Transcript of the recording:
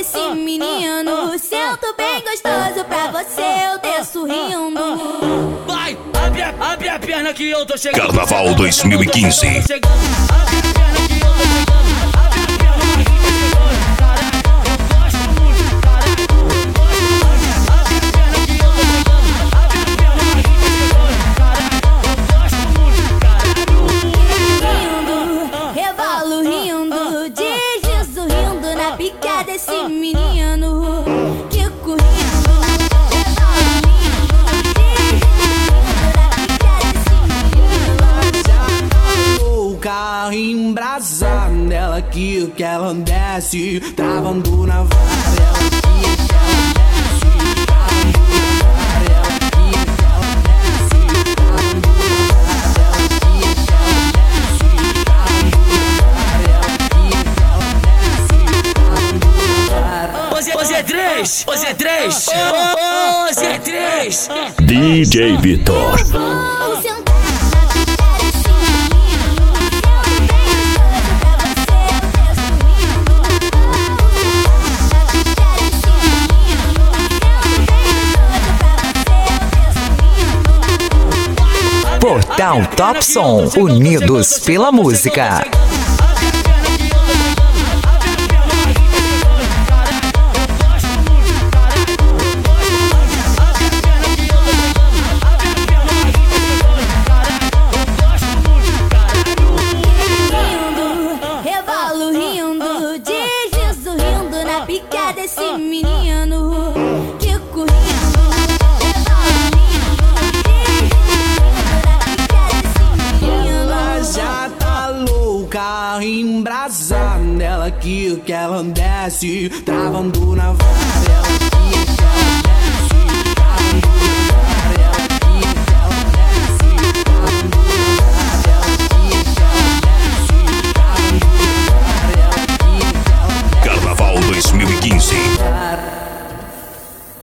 desse menino. Sento bem gostoso pra você, eu desço rindo. Vai, abre a perna que eu tô chegando. Carnaval 2015. Desse menino que correndo, o carro embrasado nela que ela desce, travando na varela que ela desce, travando na varela que ela desce, travando na varela que ela desce, travando Hoje é três. DJ Vitor. Portal Top Som, unidos pela música. Desse menino que correndo, ela já tá louca, embrasada nela que ela desce, travando na varela.